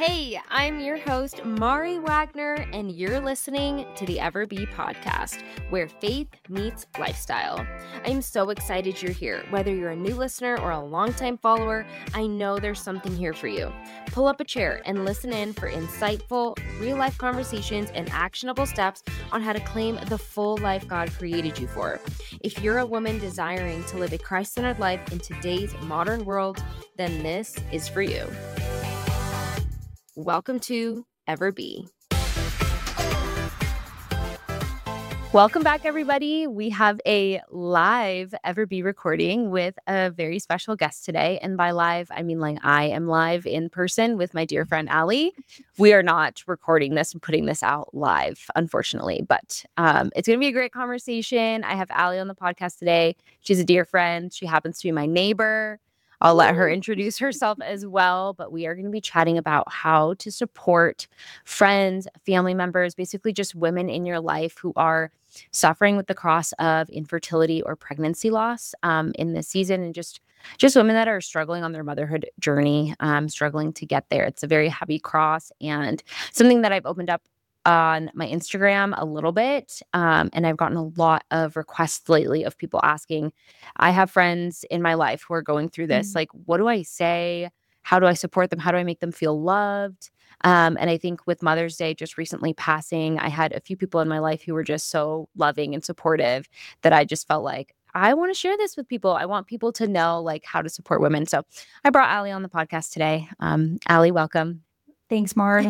Hey, I'm your host, Mari Wagner, and you're listening to the Ever Be podcast, where faith meets lifestyle. I'm so excited you're here. Whether you're a new listener or a longtime follower, I know there's something here for you. Pull up a chair and listen in for insightful, real-life conversations and actionable steps on how to claim the full life God created you for. If you're a woman desiring to live a Christ-centered life in today's modern world, then this is for you. Welcome to Ever Be. Welcome back, everybody. We have a live Ever Be recording with a very special guest today. And by live, I mean like I am live in person with my dear friend, Allie. We are not recording this and putting this out live, unfortunately, but it's going to be a great conversation. I have Allie on the podcast today. She's a dear friend. She happens to be my neighbor. I'll let her introduce herself as well, but we are going to be chatting about how to support friends, family members, basically just women in your life who are suffering with the cross of infertility or pregnancy loss in this season, and just women that are struggling on their motherhood journey, struggling to get there. It's a very heavy cross and something that I've opened up on my Instagram a little bit. And I've gotten a lot of requests lately of people asking, I have friends in my life who are going through this. Like, what do I say? How do I support them? How do I make them feel loved? And I think with Mother's Day just recently passing, I had a few people in my life who were just so loving and supportive that I just felt like, I want to share this with people. I want people to know like how to support women. So I brought Allie on the podcast today. Allie, welcome. Thanks, Mar.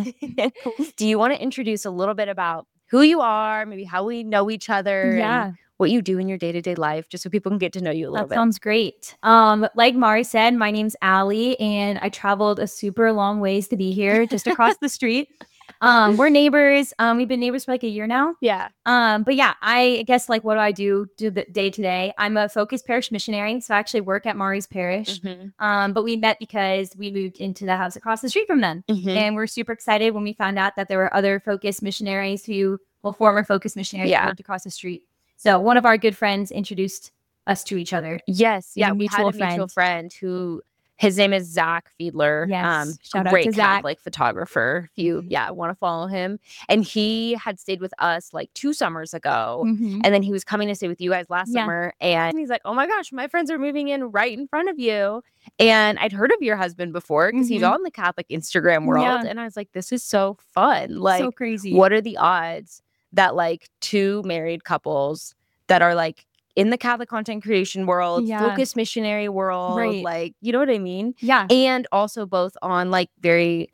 Do you want to introduce a little bit about who you are, maybe how we know each other, and what you do in your day-to-day life, just so people can get to know you a little bit? That sounds great. Like Mari said, my name's Allie, and I traveled a super long ways to be here, just across the street. We're neighbors. We've been neighbors for like a year now. Yeah. But yeah, I guess like what do I do the day to day? I'm a Focus Parish missionary, so I actually work at Mari's Parish. But we met because we moved into the house across the street from them, and we're super excited when we found out that there were other Focus missionaries former Focus missionaries who lived across the street. So one of our good friends introduced us to each other. Yes. Yeah. We had a mutual friend who. His name is Zach Fiedler. Yes. Shout great out to Zach. Catholic photographer. If you want to follow him. And he had stayed with us like 2 summers ago. And then he was coming to stay with you guys last summer. And he's like, oh my gosh, my friends are moving in right in front of you. And I'd heard of your husband before because he's on the Catholic Instagram world. Yeah. And I was like, this is so fun. Like, so crazy. What are the odds that like 2 married couples that are like in the Catholic content creation world, Focus missionary world, like, you know what I mean? Yeah. And also both on like very,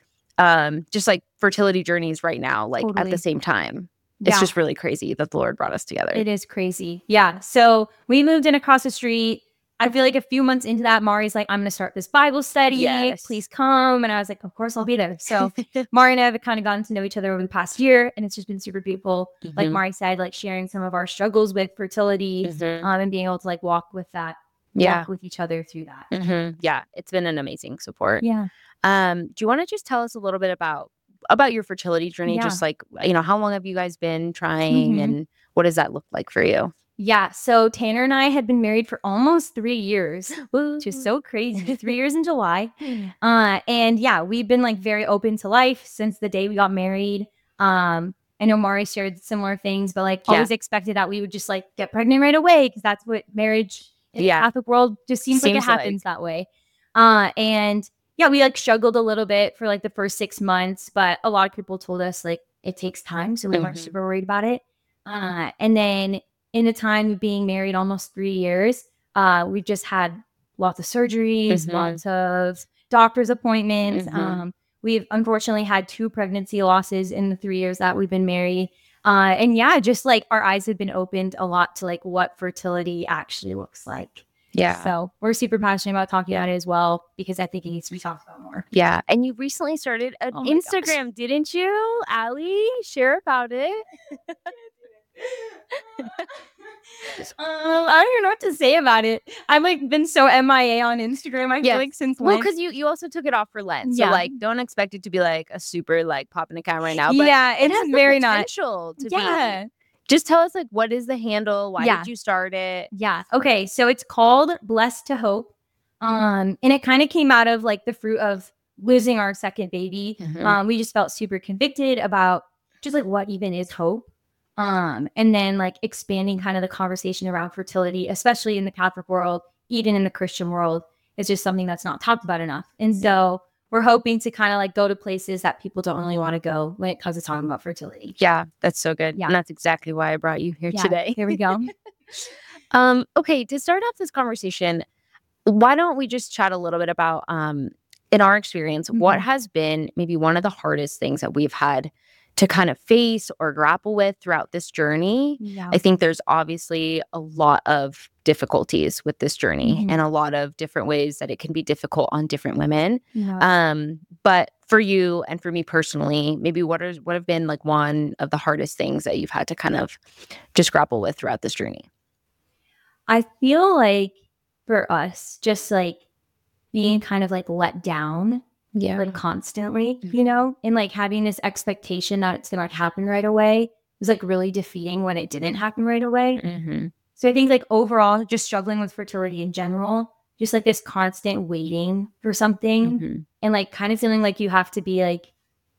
just like fertility journeys right now, like at the same time. It's just really crazy that the Lord brought us together. It is crazy. Yeah. So we moved in across the street. I feel like a few months into that, Mari's like, I'm going to start this Bible study. Yes. Please come. And I was like, of course I'll be there. So Mari and I have kind of gotten to know each other over the past year. And it's just been super beautiful. Like Mari said, like sharing some of our struggles with fertility and being able to like walk with that. Walk with each other through that. Yeah. It's been an amazing support. Yeah. Do you want to just tell us a little bit about your fertility journey? Just like, how long have you guys been trying and what does that look like for you? Yeah. So Tanner and I had been married for almost 3 years, which is so crazy. 3 years in July. And yeah, we've been like very open to life since the day we got married. I know Mari shared similar things, but like always expected that we would just like get pregnant right away because that's what marriage in the Catholic world just seems like it happens that way. And yeah, we like struggled a little bit for like the first 6 months, but a lot of people told us like it takes time. So we weren't super worried about it. And then in the time of being married almost 3 years, we've just had lots of surgeries, lots of doctor's appointments. We've unfortunately had 2 pregnancy losses in the 3 years that we've been married. And yeah, just like our eyes have been opened a lot to like what fertility actually looks like. Yeah. So we're super passionate about talking about it as well because I think it needs to be talked about more. Yeah. And you recently started an Instagram, didn't you, Allie? Share about it. I don't even know what to say about it. I've like been so MIA on Instagram. I feel like since Lent. Well, because you also took it off for Lent, so like don't expect it to be like a super like popping account right now. But it has very potential to be. Just tell us like what is the handle? Why did you start it? Yeah. Okay. So it's called Blessed to Hope. And it kind of came out of like the fruit of losing our second baby, we just felt super convicted about just like what even is hope. And then like expanding kind of the conversation around fertility, especially in the Catholic world, even in the Christian world, is just something that's not talked about enough. And so we're hoping to kind of like go to places that people don't really want to go when it comes to talking about fertility. Yeah, that's so good. Yeah. And that's exactly why I brought you here today. Here we go. Okay, to start off this conversation, why don't we just chat a little bit about, in our experience, what has been maybe one of the hardest things that we've had to kind of face or grapple with throughout this journey? Yeah. I think there's obviously a lot of difficulties with this journey and a lot of different ways that it can be difficult on different women. Yeah. But for you and for me personally, maybe what have been like one of the hardest things that you've had to kind of just grapple with throughout this journey? I feel like for us, just like being kind of like let down, like constantly, you know, and like having this expectation that it's gonna happen right away was like really defeating when it didn't happen right away. So I think like overall, just struggling with fertility in general, just like this constant waiting for something and like kind of feeling like you have to be like,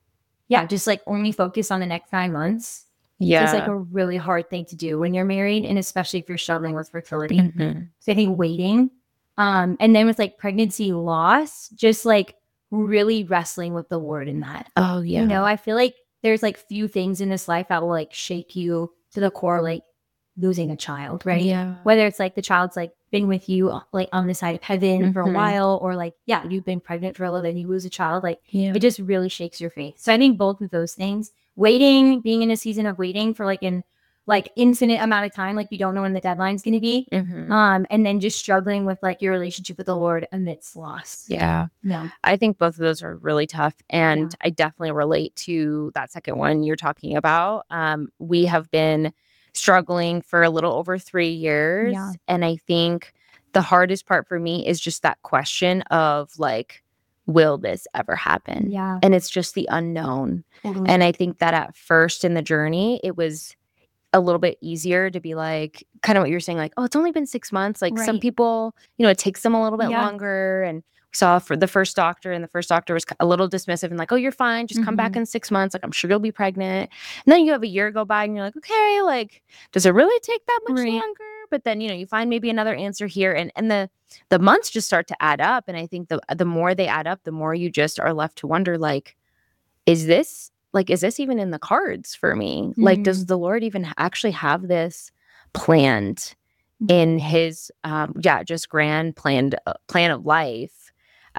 just like only focus on the next 9 months. Yeah. It's like a really hard thing to do when you're married, and especially if you're struggling with fertility. So I think waiting. And then with like pregnancy loss, just like really wrestling with the Lord in that. Oh, yeah. You know, I feel like there's like few things in this life that will like shake you to the core, like losing a child, right? Yeah. Whether it's like the child's like been with you like on the side of heaven for a while, or like, you've been pregnant for a little bit and you lose a child, like it just really shakes your faith. So I think both of those things, waiting, being in a season of waiting for like an like infinite amount of time, like you don't know when the deadline's going to be. And then just struggling with like your relationship with the Lord amidst loss. Yeah. No. I think both of those are really tough. And I definitely relate to that second one you're talking about. We have been struggling for a little over 3 years. Yeah. And I think the hardest part for me is just that question of like, will this ever happen? Yeah. And it's just the unknown. And I think that at first in the journey, it was a little bit easier to be like, kind of what you're saying, like, oh, it's only been 6 months. Like some people, you know, it takes them a little bit longer. And we saw for the first doctor, and the first doctor was a little dismissive and like, oh, you're fine. Just come back in 6 months. Like, I'm sure you'll be pregnant. And then you have a year go by and you're like, okay, like, does it really take that much longer? But then, you know, you find maybe another answer here, and the months just start to add up. And I think the more they add up, the more you just are left to wonder, like, is this even in the cards for me? Like, does the Lord even actually have this planned in his, just grand plan of life?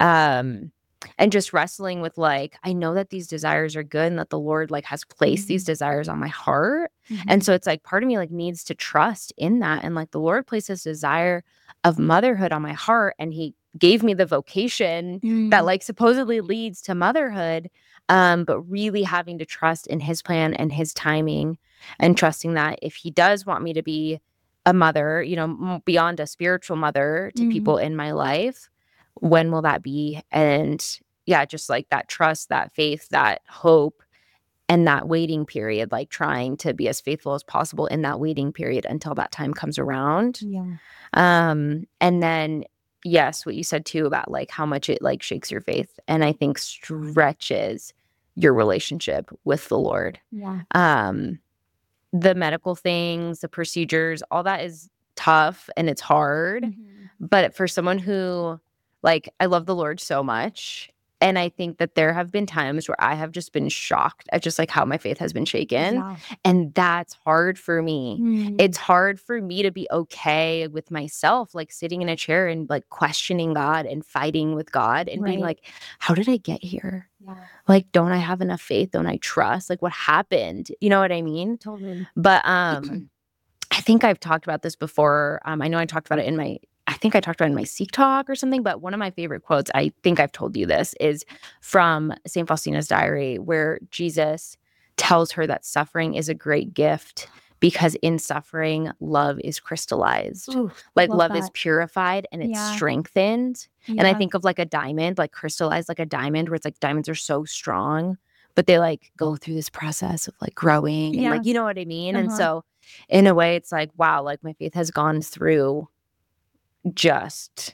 And just wrestling with like, I know that these desires are good and that the Lord like has placed these desires on my heart. And so it's like part of me like needs to trust in that. And like the Lord placed this desire of motherhood on my heart, and he gave me the vocation that like supposedly leads to motherhood. But really having to trust in his plan and his timing, and trusting that if he does want me to be a mother, you know, beyond a spiritual mother to people in my life, when will that be? And just like that trust, that faith, that hope, and that waiting period, like trying to be as faithful as possible in that waiting period until that time comes around. And then yes, what you said too about like how much it like shakes your faith, and I think stretches your relationship with the Lord. The medical things, the procedures, all that is tough and it's hard. But for someone who like, I love the Lord so much, and I think that there have been times where I have just been shocked at just like how my faith has been shaken. And that's hard for me. It's hard for me to be okay with myself, like sitting in a chair and like questioning God and fighting with God and being like, how did I get here? Like, don't I have enough faith? Don't I trust? Like, what happened? You know what I mean? Totally. But I think I've talked about this before. I know I talked about it in my Seek Talk or something, but one of my favorite quotes, I think I've told you this, is from St. Faustina's diary, where Jesus tells her that suffering is a great gift because in suffering, love is crystallized. Ooh, like love is purified and it's strengthened. And I think of like a diamond, like crystallized like a diamond, where it's like diamonds are so strong, but they like go through this process of like growing and like, you know what I mean? And so in a way, it's like, wow, like my faith has gone through just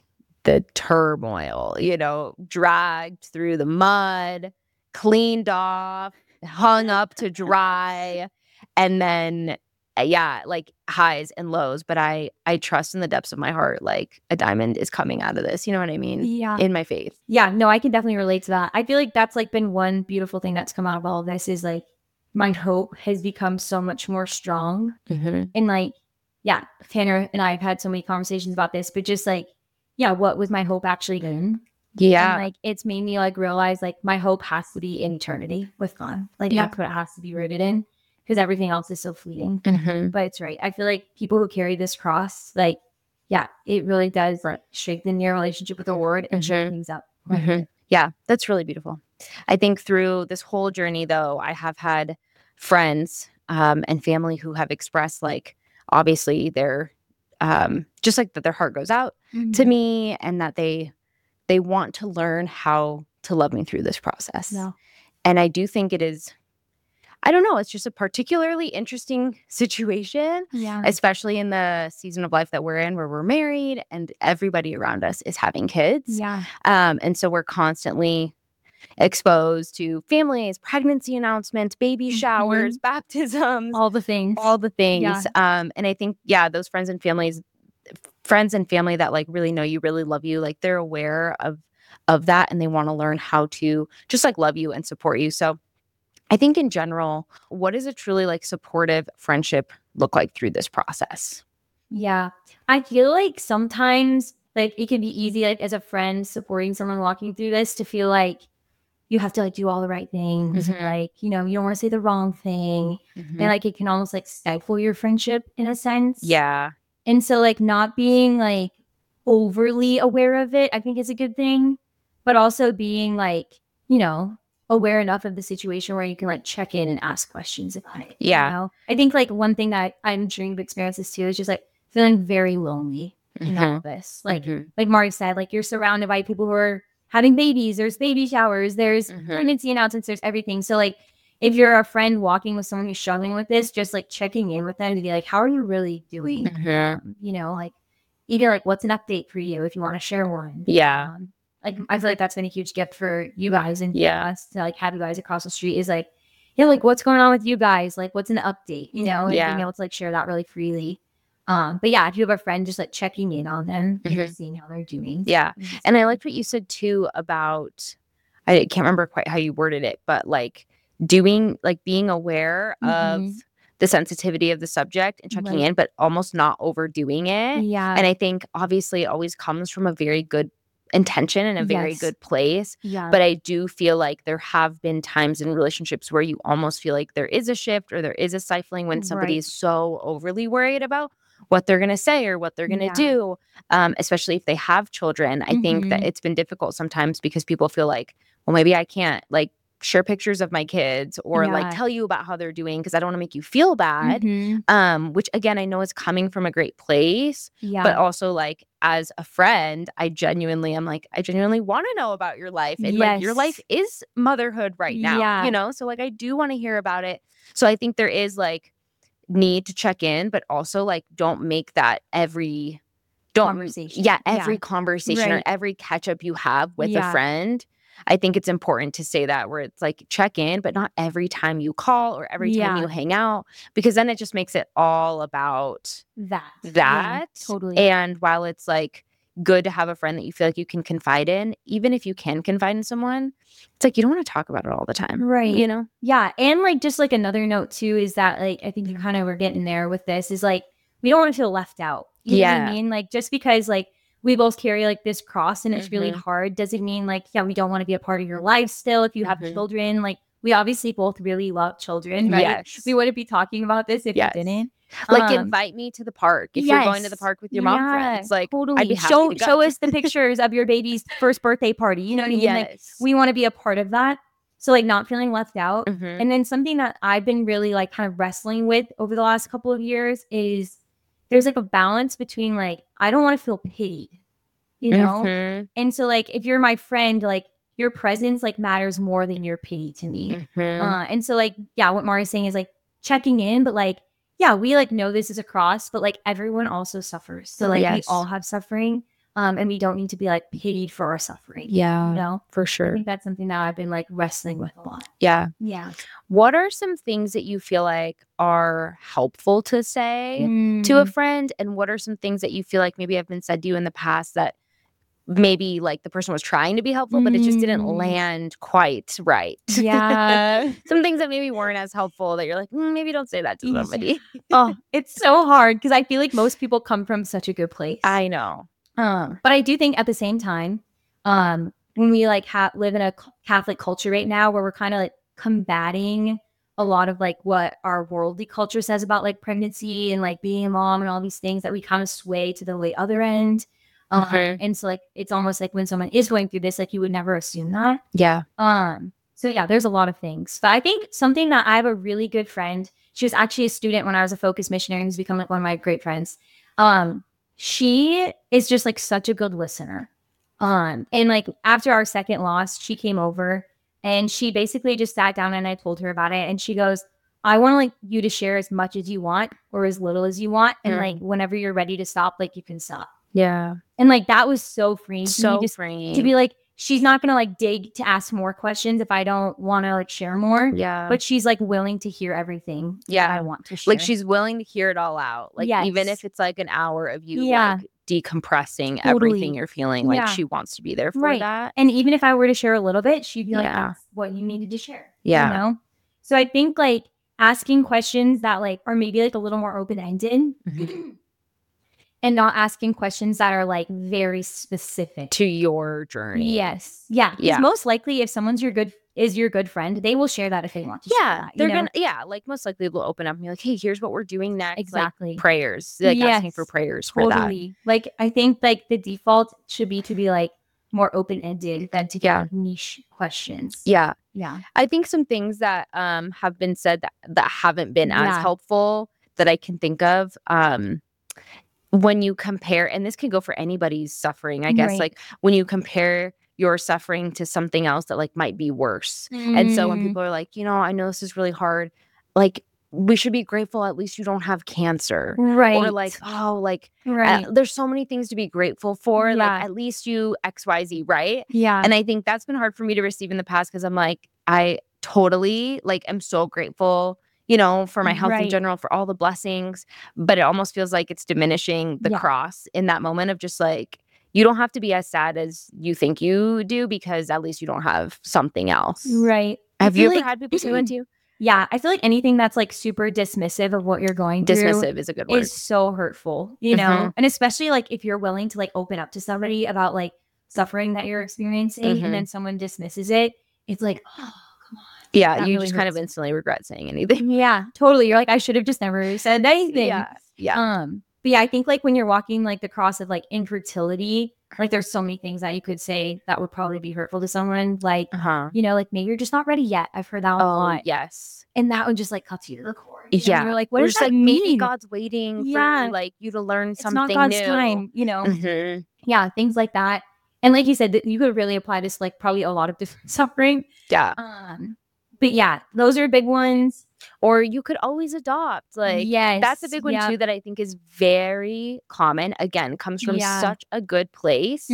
the turmoil, dragged through the mud, cleaned off, hung up to dry, and then yeah, like highs and lows, but I trust in the depths of my heart, like a diamond is coming out of this. You know what I mean? Yeah. In my faith. Yeah, no, I can definitely relate to that. I feel like that's like been one beautiful thing that's come out of all of this is like my hope has become so much more strong. And like, yeah, Tanner and I have had so many conversations about this, but just like, yeah, what was my hope actually in? Yeah. And like, it's made me like realize like my hope has to be in eternity with God. Like that's what it has to be rooted in because everything else is so fleeting. But it's right. I feel like people who carry this cross, like, yeah, it really does strengthen your relationship with the Lord and shake things up. Yeah, that's really beautiful. I think through this whole journey, though, I have had friends and family who have expressed, like, obviously, their just like that their heart goes out to me, and that they want to learn how to love me through this process. No. And I do think it is. I don't know. It's just a particularly interesting situation, especially in the season of life that we're in, where we're married and everybody around us is having kids. Yeah. And so we're constantly exposed to families, pregnancy announcements, baby showers, baptisms, all the things. Yeah. And I think, those friends and family that like really know you, really love you, like they're aware of that, and they want to learn how to just like love you and support you. So I think in general, what does a truly like supportive friendship look like through this process? Yeah. I feel like sometimes like it can be easy, like as a friend supporting someone walking through this, to feel like you have to like do all the right things. Like, you don't want to say the wrong thing. And like it can almost like stifle your friendship in a sense. Yeah. And so like not being like overly aware of it, I think is a good thing. But also being like, aware enough of the situation where you can like check in and ask questions about it. Yeah. I think like one thing that I'm sure you've experienced this too is just like feeling very lonely in all of this. Like Mari said, like you're surrounded by people who are having babies, there's baby showers, there's pregnancy announcements, there's everything. So like if you're a friend walking with someone who's struggling with this, just like checking in with them to be like, how are you really doing? Like either like what's an update for you if you want to share one. Yeah. Like I feel like that's been a huge gift for you guys and us to like have you guys across the street is like, like what's going on with you guys? Like what's an update, and being able to like share that really freely. But yeah, if you have a friend, just like checking in on them and seeing how they're doing. Yeah. And I liked what you said too about, I can't remember quite how you worded it, but like being aware of the sensitivity of the subject and checking in, but almost not overdoing it. Yeah. And I think obviously it always comes from a very good intention and a very good place. Yeah. But I do feel like there have been times in relationships where you almost feel like there is a shift or there is a stifling when somebody is so overly worried about what they're going to say or what they're going to do, especially if they have children. I think that it's been difficult sometimes because people feel like, well, maybe I can't like share pictures of my kids or like tell you about how they're doing because I don't want to make you feel bad. Which again, I know is coming from a great place, but also like as a friend, I genuinely want to know about your life. And like your life is motherhood right now, so like I do want to hear about it. So I think there is like need to check in, but also like don't make that every conversation or every catch up you have with a friend. I think it's important to say that where it's like check in, but not every time you call or every time you hang out, because then it just makes it all about that. Yeah, totally. And while it's like good to have a friend that you feel like you can confide in, even if you can confide in someone, it's like you don't want to talk about it all the time. Right. Yeah. And like just like another note too is that like I think you kind of were getting there with this is like we don't want to feel left out. You know what I mean? Like just because like we both carry like this cross and it's really hard doesn't mean like, we don't want to be a part of your life still. If you have children, like we obviously both really love children, right? Yes. We wouldn't be talking about this if you didn't. Like invite me to the park if you're going to the park with your mom friends. Like totally. I'd be happy to go. Show us the pictures of your baby's first birthday party. You know what I mean? Like we want to be a part of that. So like not feeling left out. And then something that I've been really like kind of wrestling with over the last couple of years is there's like a balance between like I don't want to feel pitied. And so like if you're my friend, like your presence like matters more than your pity to me. And so like what Mari's saying is like checking in, but like we like know this is a cross, but like everyone also suffers, so like we all have suffering, And we don't need to be like pitied for our suffering. Yeah, You know? for I sure. think that's something that I've been like wrestling with a lot. Yeah. Yeah. What are some things that you feel like are helpful to say to a Mm. friend? And what are some things that you feel like maybe have been said to you in the past that maybe like the person was trying to be helpful, but it just didn't land quite right? Yeah. Some things that maybe weren't as helpful that you're like, maybe don't say that to Yeah. somebody. Oh, it's so hard because I feel like most people come from such a good place. I know. But I do think at the same time, when we like live in a Catholic culture right now where we're kind of like combating a lot of like what our worldly culture says about like pregnancy and like being a mom and all these things that we kind of sway to the way other end. And so like it's almost like when someone is going through this, like you would never assume that. Yeah. So yeah, there's a lot of things. But I think something that I have a really good friend. She was actually a student when I was a focus missionary and has become like one of my great friends. She is just like such a good listener. And like after our second loss, she came over and she basically just sat down and I told her about it. And she goes, I want like you to share as much as you want or as little as you want. And like whenever you're ready to stop, like you can stop. Yeah. And like that was so freeing. So just freeing. to be like, she's not gonna like dig to ask more questions if I don't want to like share more. Yeah. But she's like willing to hear everything that I want to share. Like she's willing to hear it all out. Like even if it's like an hour of you like decompressing everything you're feeling, like she wants to be there for that. And even if I were to share a little bit, she'd be like, that's what you needed to share. Yeah. You know? So I think like asking questions that like are maybe like a little more open-ended. And not asking questions that are like very specific to your journey. Yes. Yeah. Because most likely if someone's your good friend, they will share that if they want to share that, they're gonna like most likely they'll open up and be like, hey, here's what we're doing next. Exactly. Like prayers. Like asking for prayers for that. Like I think like the default should be to be like more open-ended than to get like, niche questions. Yeah. Yeah. I think some things that have been said that haven't been as helpful that I can think of. When you compare, and this can go for anybody's suffering, I guess, like when you compare your suffering to something else that like might be worse. And so when people are like, I know this is really hard, like we should be grateful at least you don't have cancer. Right. Or like, there's so many things to be grateful for. Like at least you XYZ, right? Yeah. And I think that's been hard for me to receive in the past because I'm like, I totally like am so grateful for my health in general, for all the blessings, but it almost feels like it's diminishing the cross in that moment of just like, you don't have to be as sad as you think you do because at least you don't have something else. Right. Have you ever had people say that to you? Yeah. I feel like anything that's like super dismissive of what you're going through. Dismissive is a good word. Is so hurtful, know? And especially like if you're willing to like open up to somebody about like suffering that you're experiencing and then someone dismisses it, it's like, oh. Yeah, that you really just kind of instantly regret saying anything. Yeah, totally. You're like, I should have just never said anything. Yeah. But yeah, I think like when you're walking like the cross of like infertility, like there's so many things that you could say that would probably be hurtful to someone. Like, like maybe you're just not ready yet. I've heard that a lot. Yes. And that one just like cuts you to the core. Yeah. You're like, what does that mean? Maybe God's waiting for like you to learn something new. It's not God's time, Yeah, things like that. And like you said, that you could really apply this like probably a lot of different suffering. Yeah. But yeah, those are big ones. Or you could always adopt. Like, that's a big one too that I think is very common. Again, comes from such a good place.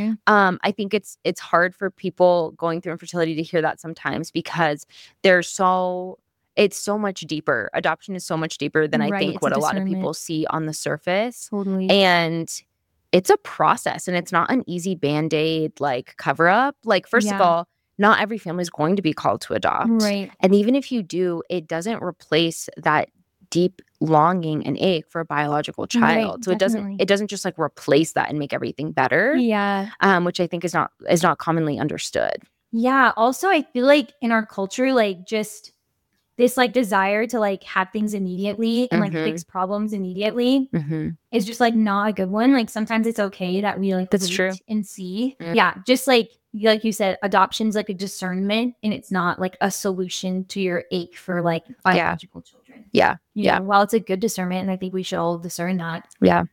I think it's hard for people going through infertility to hear that sometimes because it's so much deeper. Adoption is so much deeper than I think what a lot of people see on the surface. Totally. And it's a process and it's not an easy Band-Aid like cover up. Like, first of all, not every family is going to be called to adopt. Right. And even if you do, it doesn't replace that deep longing and ache for a biological child. Right, so it doesn't just like replace that and make everything better. Yeah. Which I think is not commonly understood. Yeah. Also, I feel like in our culture, like just this like desire to like have things immediately and like fix problems immediately is just like not a good one. Like sometimes it's okay that we like that's true and see. Yeah. Just like you said, adoption's like a discernment and it's not like a solution to your ache for like biological children. Yeah. You know, while it's a good discernment and I think we should all discern that. Yeah.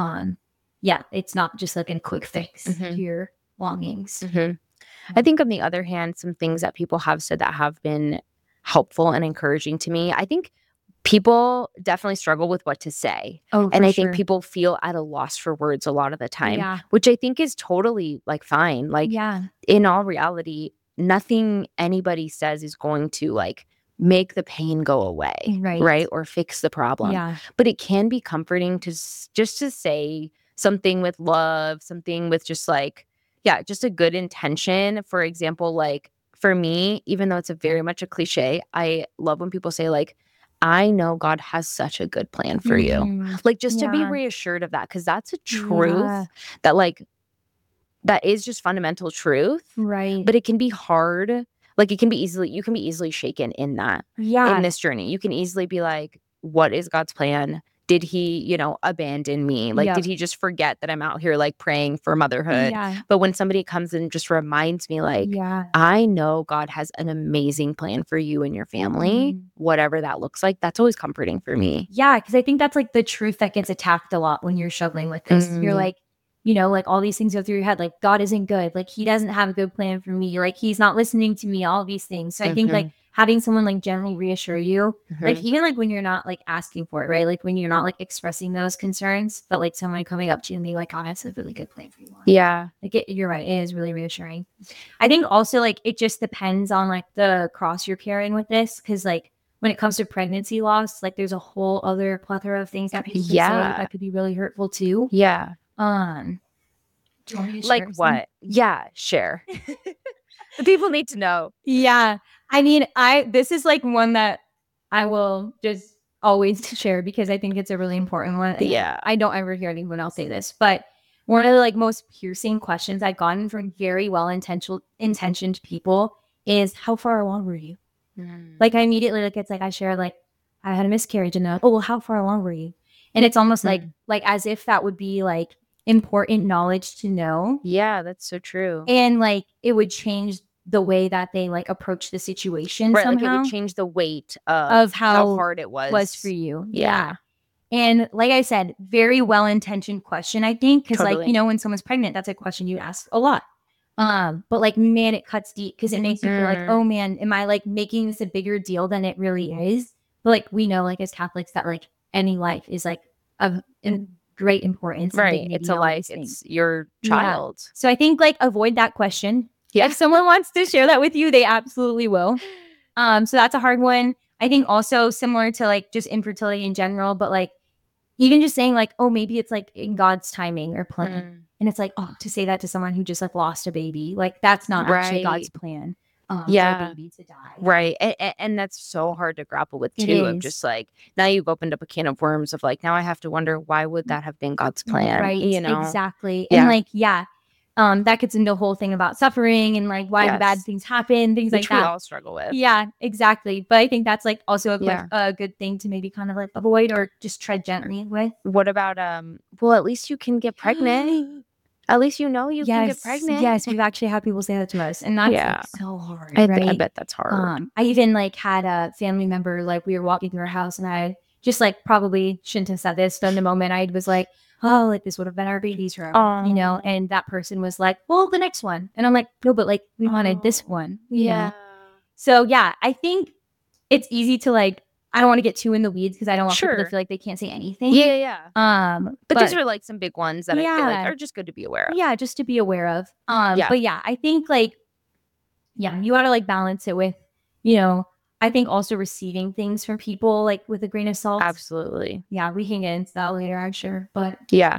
It's not just like a quick fix to your longings. I think on the other hand, some things that people have said that have been helpful and encouraging to me. I think people definitely struggle with what to say. Oh, And for I think sure. people feel at a loss for words a lot of the time, Yeah. which I think is totally like fine. Like Yeah. in all reality, nothing anybody says is going to like make the pain go away, Right. right? Or fix the problem. Yeah. But it can be comforting to just to say something with love, something with just like, yeah, just a good intention. For example, like for me, even though it's a very much a cliche, I love when people say like, I know God has such a good plan for you. Mhm. Like just to be Yeah. reassured of that, because that's a truth Yeah. that like that is just fundamental truth, Right. but it can be hard. Like you can be easily shaken in that, in Yeah. this journey. You can easily be like, what is God's plan? Did he, abandon me? Like, did Yep. he just forget that I'm out here like praying for motherhood? Yeah. But when somebody comes and just reminds me, like, Yeah. I know God has an amazing plan for you and your family, Mhm. whatever that looks like, that's always comforting for me. Yeah, because I think that's like the truth that gets attacked a lot when you're struggling with this. You're Mm, like, like all these things go through your head, like God isn't good, like He doesn't have a good plan for me, like He's not listening to me, all these things. So I think like mhm, having someone like gently reassure you, like mhm. even like when you're not like asking for it, right? Like when you're not like expressing those concerns, but like someone coming up to you and being like, God has a really good plan for you. Yeah, Like you're right, it is really reassuring. I think also like it just depends on like the cross you're carrying with this, because like when it comes to pregnancy loss, like there's a whole other plethora of things that people could say yeah, that could be really hurtful too. yeah. Um, do you want me to Like share some? what? Yeah, share. The people need to know. Yeah. I mean, this is like one that I will just always share because I think it's a really important one. And Yeah. I don't ever hear anyone else say this, but one of the like most piercing questions I've gotten from very well intentioned people is how far along were you? Mm. Like I immediately like it's like I share like I had a miscarriage and oh well how far along were you? And it's almost Mm. like as if that would be like important knowledge to know. Yeah, that's so true. And like it would change the way that they like approach the situation Right, like it would somehow change the weight of of how how hard it was for was. you. Yeah, Yeah. And like I said, very well intentioned question, I think, because like, totally. when someone's pregnant, that's a question you ask a lot. But like, man, it cuts deep because it makes you feel like, Mm. oh man, am I like making this a bigger deal than it really is? But like, we know, like as Catholics, that like any life is like of great importance and Right, it's dignity a and all life, these things. it's your Yeah. child. So I think like avoid that question. Yeah. If someone wants to share that with you, they absolutely will. So that's a hard one. I think also similar to like just infertility in general, but like even just saying like, oh, maybe it's like in God's timing or plan. Mm. And it's like, oh, to say that to someone who just like lost a baby, like that's not actually God's Right. plan for a Yeah. baby to die. Right. And that's so hard to grapple with It too, of is. just like now you've opened up a can of worms of like now I have to wonder why would that have been God's plan, Right. you know? Exactly. And Yeah. like, yeah, that gets into a whole thing about suffering and like why the bad Yes. things happen, things Which like we that. all struggle with. Yeah, exactly. But I think that's like also Yeah. a good thing to maybe kind of like avoid or just tread gently with. What about well at least you can get pregnant. At least you know you can get pregnant. Yes, we've actually had people say that to us, and that's Yeah. like so hard, I right? bet that's hard. I even like had a family member like we were walking through our house, and I just like probably shouldn't have said this. But in the moment, I was like, "Oh, like this would have been our baby's room," Aw. And that person was like, "Well, the next one," and I'm like, "No, but like we wanted this one, you know." Yeah. So yeah, I think it's easy to like. I don't want to get too in the weeds because I don't want people to Sure. feel like they can't say anything. Yeah. But these But are like some big ones that I feel like yeah, are just good to be aware of. yeah, just to be aware of. Yeah. But yeah, I think like, yeah, you gotta like balance it with, I think also receiving things from people like with a grain of salt. Absolutely. Yeah, we can get into that later, I'm sure. But Yeah.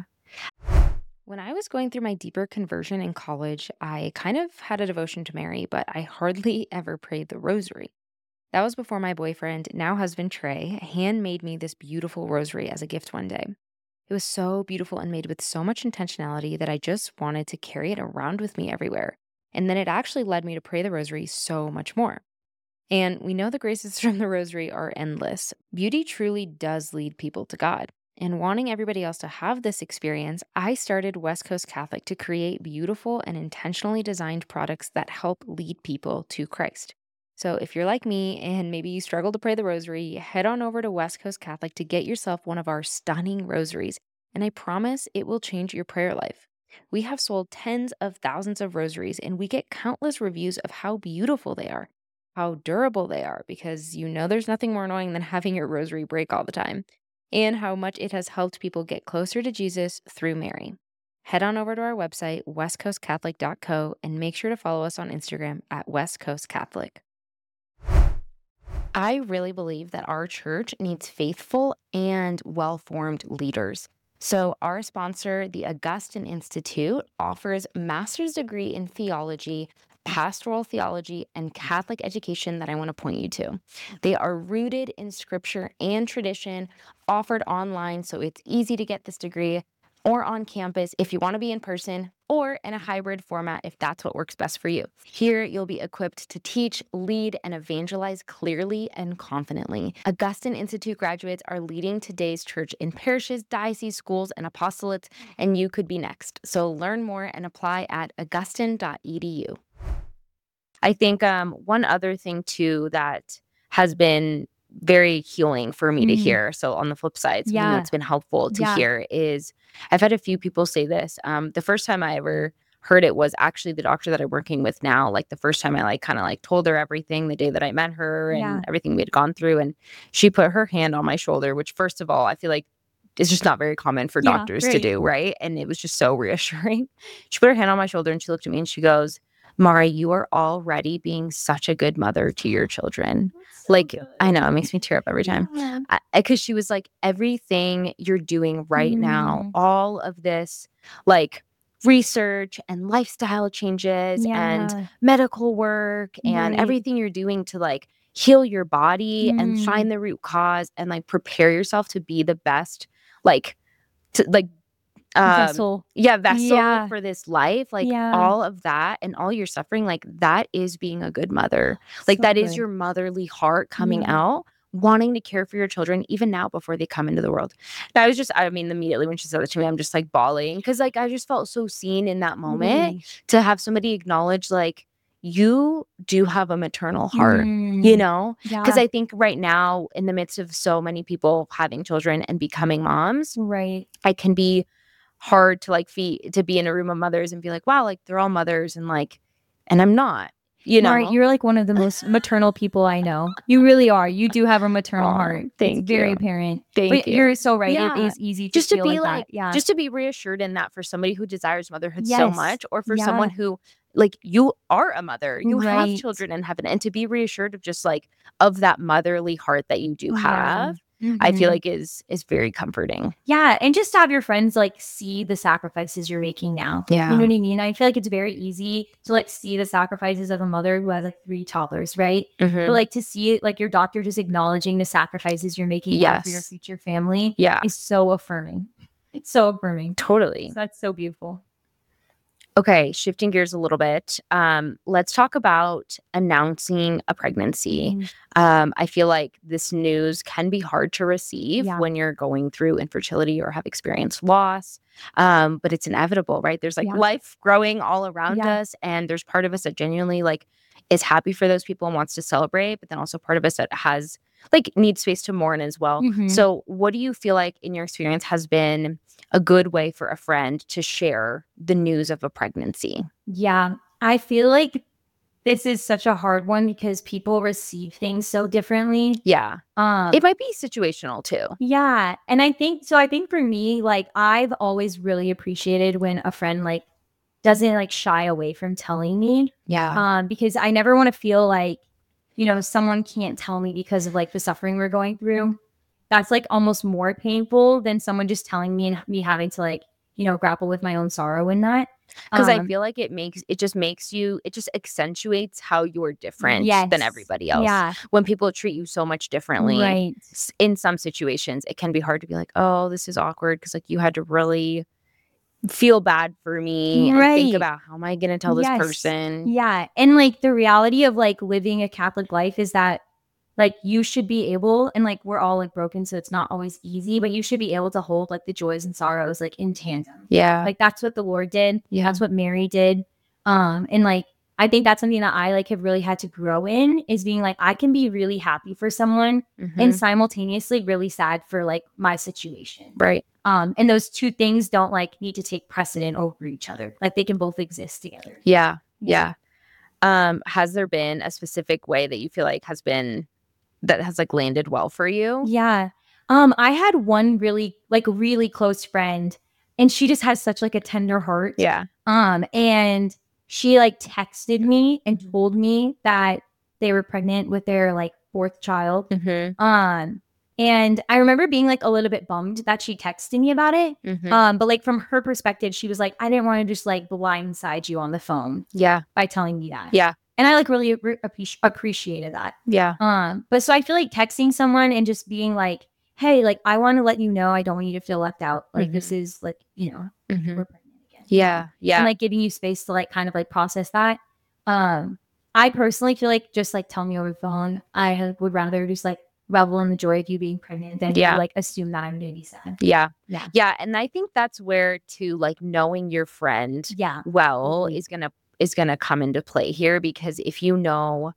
When I was going through my deeper conversion in college, I kind of had a devotion to Mary, but I hardly ever prayed the rosary. That was before my boyfriend, now husband Trey, handmade me this beautiful rosary as a gift one day. It was so beautiful and made with so much intentionality that I just wanted to carry it around with me everywhere. And then it actually led me to pray the rosary so much more. And we know the graces from the rosary are endless. Beauty truly does lead people to God. And wanting everybody else to have this experience, I started West Coast Catholic to create beautiful and intentionally designed products that help lead people to Christ. So if you're like me and maybe you struggle to pray the rosary, head on over to West Coast Catholic to get yourself one of our stunning rosaries. And I promise it will change your prayer life. We have sold tens of thousands of rosaries and we get countless reviews of how beautiful they are. how durable they are, because you know there's nothing more annoying than having your rosary break all the time, and how much it has helped people get closer to Jesus through Mary. Head on over to our website, westcoastcatholic.co, and make sure to follow us on Instagram at West Coast Catholic. I really believe that our church needs faithful and well-formed leaders. So our sponsor, the Augustine Institute, offers a master's degree in theology, pastoral theology, and Catholic education that I want to point you to. They are rooted in scripture and tradition, offered online, so it's easy to get this degree, or on campus if you want to be in person, or in a hybrid format if that's what works best for you. Here, you'll be equipped to teach, lead, and evangelize clearly and confidently. Augustine Institute graduates are leading today's church in parishes, dioceses, schools, and apostolates, and you could be next. So learn more and apply at augustine.edu. I think one other thing too that has been very healing for me to hear. So on the flip side, something that's been helpful to hear is I've had a few people say this. The first time I ever heard it was actually the doctor that I'm working with now. Like the first time I like kind of like told her everything the day that I met her and everything we had gone through. And she put her hand on my shoulder, which first of all, I feel like it's just not very common for doctors to do, right? And it was just so reassuring. She put her hand on my shoulder and she looked at me and she goes, Mari, you are already being such a good mother to your children. So like, good. I know, it makes me tear up every time. Because she was like, everything you're doing right now, all of this, like, research and lifestyle changes and medical work and everything you're doing to, like, heal your body and find the root cause and, like, prepare yourself to be the best, like, vessel for this life, like all of that and all your suffering, like that is being a good mother. Like that is your motherly heart coming out, wanting to care for your children even now before they come into the world. And I mean, immediately when she said that to me, I'm just like bawling because like I just felt so seen in that moment to have somebody acknowledge like you do have a maternal heart, you know? Because I think right now in the midst of so many people having children and becoming moms, I can be hard to like to be in a room of mothers and be like, wow, like they're all mothers and like, and I'm not, you know. Mari, you're like one of the most maternal people I know. You really are. You do have a maternal heart. It's very apparent. But you're so right. It is easy to just to be like that. Just to be reassured in that for somebody who desires motherhood so much, or for someone who like you are a mother, you have children in heaven, and to be reassured of just like of that motherly heart that you do have. I feel like is very comforting. Yeah. And just to have your friends like see the sacrifices you're making now. Yeah. You know what I mean? I feel like it's very easy to like see the sacrifices of a mother who has like 3 toddlers, right? But like to see it, like your doctor just acknowledging the sacrifices you're making for your future family is so affirming. It's so affirming. Totally. So that's so beautiful. Okay, shifting gears a little bit. Let's talk about announcing a pregnancy. I feel like this news can be hard to receive when you're going through infertility or have experienced loss, but it's inevitable, right? There's like life growing all around us, and there's part of us that genuinely like is happy for those people and wants to celebrate, but then also part of us that has like needs space to mourn as well. So what do you feel like in your experience has been a good way for a friend to share the news of a pregnancy? Yeah, I feel like this is such a hard one because people receive things so differently. Yeah. It might be situational too. Yeah. And I think for me, like I've always really appreciated when a friend like doesn't like shy away from telling me. Yeah. Because I never want to feel like, you know, someone can't tell me because of like the suffering we're going through. That's like almost more painful than someone just telling me and me having to like, you know, grapple with my own sorrow and that. Because I feel like it just accentuates how you're different than everybody else. Yeah. When people treat you so much differently, in some situations, it can be hard to be like, oh, this is awkward because like you had to really feel bad for me and think about how am I going to tell this person? Yeah. And like the reality of like living a Catholic life is that like you should be able, and like we're all like broken, so it's not always easy, but you should be able to hold like the joys and sorrows like in tandem. Yeah. Like that's what the Lord did. Yeah. That's what Mary did. And like I think that's something that I like have really had to grow in, is being like I can be really happy for someone and simultaneously really sad for like my situation. Right. And those two things don't like need to take precedent over each other. Like they can both exist together. Yeah. Yeah. Has there been a specific way that you feel like has like landed well for you? Yeah. I had one really close friend, and she just has such like a tender heart. Yeah. And she like texted me and told me that they were pregnant with their like fourth child. Mm-hmm. And I remember being like a little bit bummed that she texted me about it. Mm-hmm. But like from her perspective, she was like, I didn't want to just like blindside you on the phone Yeah. by telling me that. Yeah. And I like really appreciated that. Yeah. But so I feel like texting someone and just being like, hey, like I want to let you know I don't want you to feel left out. Like this is like, you know, Mm-hmm. we're pregnant again. Yeah. Yeah. And like giving you space to like kind of like process that. I personally feel like just like tell me over the phone. Would rather just like revel in the joy of you being pregnant than Yeah. you, like assume that I'm gonna be sad. Yeah. Yeah. Yeah. And I think that's where to like knowing your friend Yeah. well Totally. is gonna come into play here, because if you know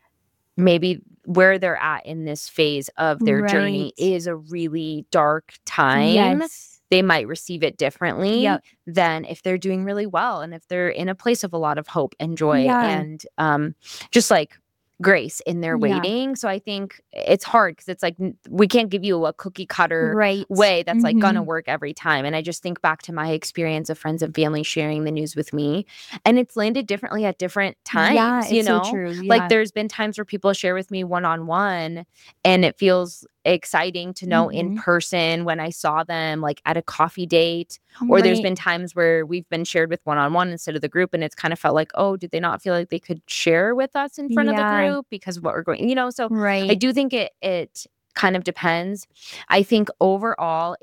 maybe where they're at in this phase of their journey Right. is a really dark time, Yes. they might receive it differently Yep. than if they're doing really well and if they're in a place of a lot of hope and joy Yeah. and just like grace in their Yeah. waiting. So I think it's hard because it's like we can't give you a cookie cutter Right. way that's like gonna Mhm. work every time. And I just think back to my experience of friends and family sharing the news with me, and it's landed differently at different times. Yeah, you it's so know, true. like Yeah. there's been times where people share with me one-on-one and it feels exciting to know in Mhm. person when I saw them like at a coffee date, or there's Right. been times where we've been shared with one-on-one instead of the group, and it's kind of felt like, oh, did they not feel like they could share with us in front of the Yeah. group because of what we're going, so I Right. do think it kind of depends. I think overall,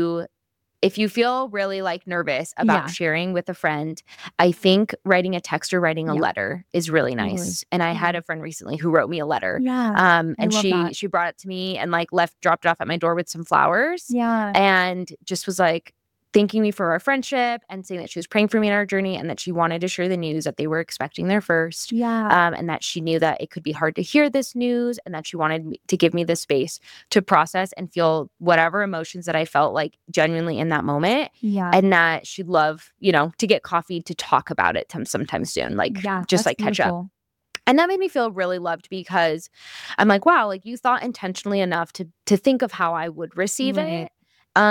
if you feel really like nervous about Yeah. sharing with a friend, I think writing a text or writing a Yeah. letter is really Totally. nice. And I had a friend recently who wrote me a letter. Yeah. I And love that. she brought it to me and like dropped it off at my door with some flowers. Yeah. And just was like thanking me for our friendship and saying that she was praying for me in our journey and that she wanted to share the news that they were expecting their first. Yeah. And that she knew that it could be hard to hear this news, and that she wanted me to give me the space to process and feel whatever emotions that I felt like genuinely in that moment. Yeah. And that she'd love, to get coffee to talk about it sometime soon, like Yeah. just That's like catch up. beautiful. And that made me feel really loved, because I'm like, wow, like you thought intentionally enough to think of how I would receive Right. it.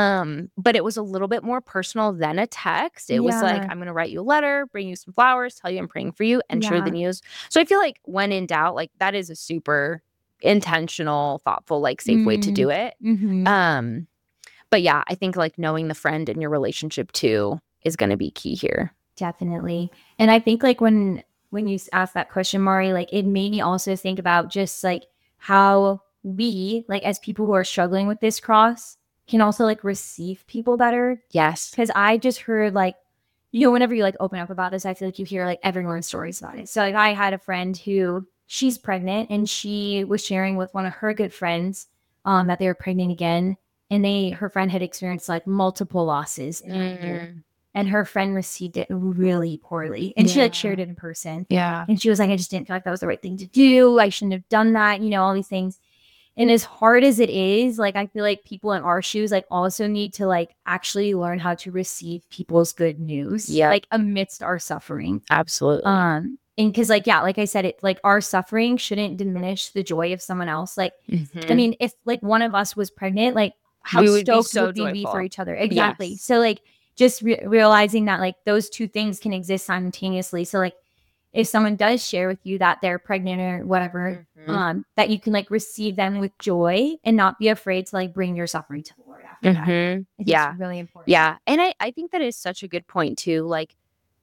But it was a little bit more personal than a text. It was like, Yeah. I'm gonna write you a letter, bring you some flowers, tell you I'm praying for you, and share the Yeah. news. So I feel like when in doubt, like that is a super intentional, thoughtful, like safe way to do it. Mhm. But yeah, I think like knowing the friend and your relationship too is gonna be key here. Definitely. And I think like when you asked that question, Mari, like it made me also think about just like how we, like as people who are struggling with this cross, can also like receive people better. Yes. Because I just heard like, whenever you like open up about this, I feel like you hear like everyone's stories about it. So like I had a friend who she's pregnant, and she was sharing with one of her good friends that they were pregnant again. And her friend had experienced like multiple losses in her year. And her friend received it really poorly. And she like shared it in person. Yeah. And she was like, I just didn't feel like that was the right thing to do. I shouldn't have done that, all these things. And as hard as it is, like I feel like people in our shoes like also need to like actually learn how to receive people's good news. Yeah. Like amidst our suffering. Absolutely. And because like, yeah, like I said, it like our suffering shouldn't diminish the joy of someone else. Like, I mean, if like one of us was pregnant, like how We would be stoked so would we be for joyful. each other? Exactly. Yes. So like just realizing that like those two things can exist simultaneously. So like if someone does share with you that they're pregnant or whatever, that you can like receive them with joy and not be afraid to like bring your suffering to the Lord after that. I think Yeah. it's really important. Yeah. And I think that is such a good point too. Like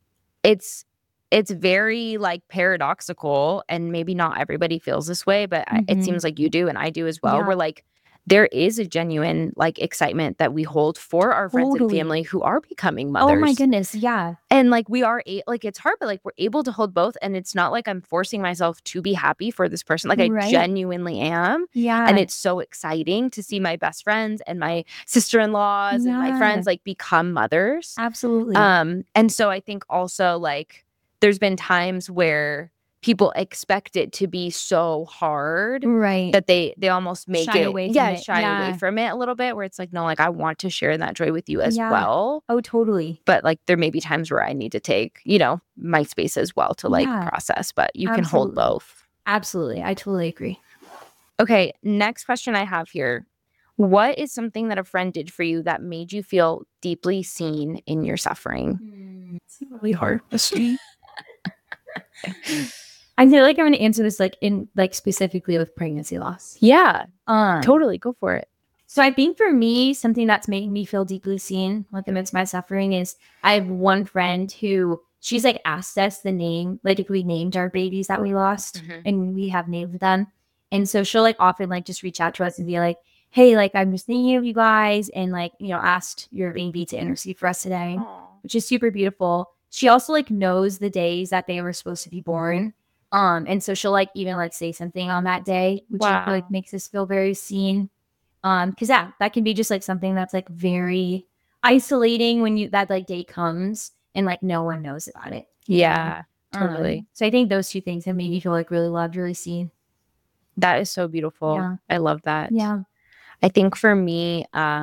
it's very like paradoxical, and maybe not everybody feels this way, but it seems like you do and I do as well. Yeah. We're like, there is a genuine like excitement that we hold for our friends and Totally. family who are becoming mothers. Oh my goodness. Yeah. And like we are like it's hard, but like we're able to hold both, and it's not like I'm forcing myself to be happy for this person. Like I Right. genuinely am. Yeah. And it's so exciting to see my best friends and my sister-in-laws and my Yeah. friends like become mothers. Absolutely. And so I think also like there's been times where people expect it to be so hard Right. that they almost make Shy it away from it. shy away Yeah. from it a little bit, where it's like, no, like I want to share that joy with you as Yeah. well. Oh, totally. But like there may be times where I need to take, my space as well to like Yeah. process, but you can hold Absolutely. both. Absolutely. I totally agree. Okay, next question I have here. What is something that a friend did for you that made you feel deeply seen in your suffering? It's a really hard question. I feel like I'm going to answer this specifically with pregnancy loss. Yeah, Um, totally. Go for it. So I think for me, something that's made me feel deeply seen amidst my suffering is I have one friend who she's like asked us the name, like if we named our babies that we lost and we have named them. And so she'll like often like just reach out to us and be like, hey, like I'm just thinking of you guys and like, asked your baby to intercede for us today, which is super beautiful. She also like knows the days that they were supposed to be born. And so she'll like even like say something on that day, which I feel like makes us feel very seen. Because that can be just like something that's like very isolating when that like day comes and like no one knows about it. Yeah, totally. So I think those two things have made me feel like really loved, really seen. That is so beautiful. Yeah. I love that. Yeah. I think for me,